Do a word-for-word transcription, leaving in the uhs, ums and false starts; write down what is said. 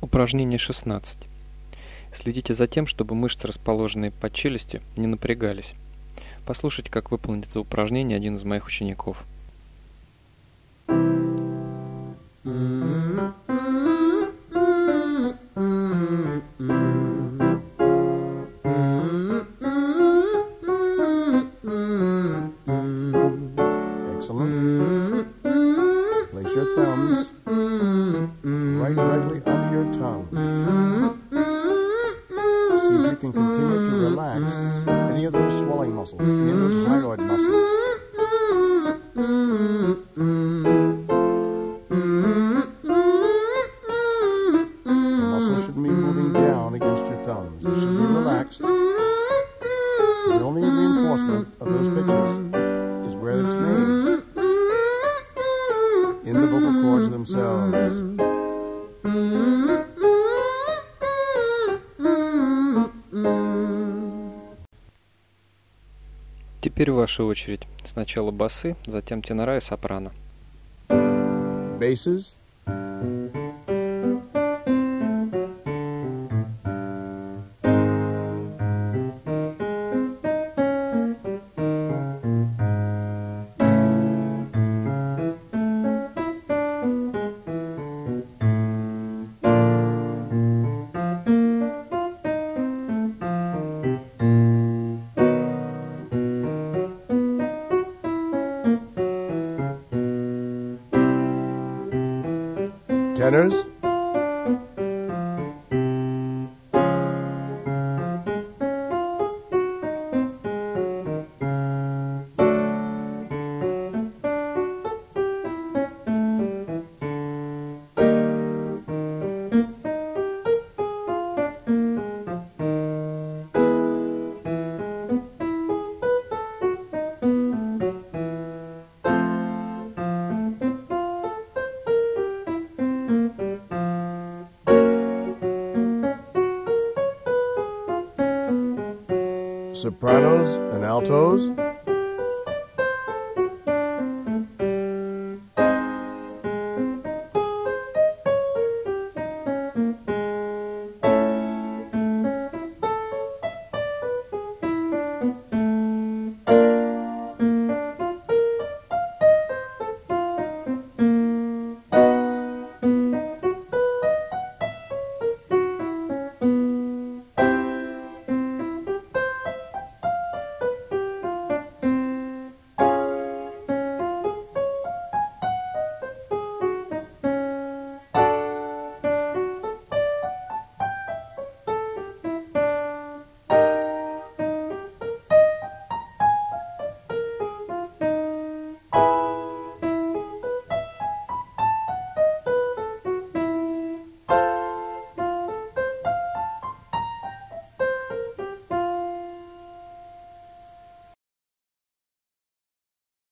Упражнение шестнадцать. Следите за тем, чтобы мышцы, расположенные под челюстью, не напрягались. Послушайте, как выполнит это упражнение один из моих учеников. Excellent. Place your thumbs right directly under your tongue. See if you can continue to relax any of those swelling muscles, any of those hyoid muscles. The muscles shouldn't be moving down against your thumbs. They should be relaxed. The only reinforcement of those pitches is where it's made, in the vocal cords themselves. Теперь ваша очередь. Сначала басы, затем тенора и сопрано. Basses. Tenors. Sopranos and altos.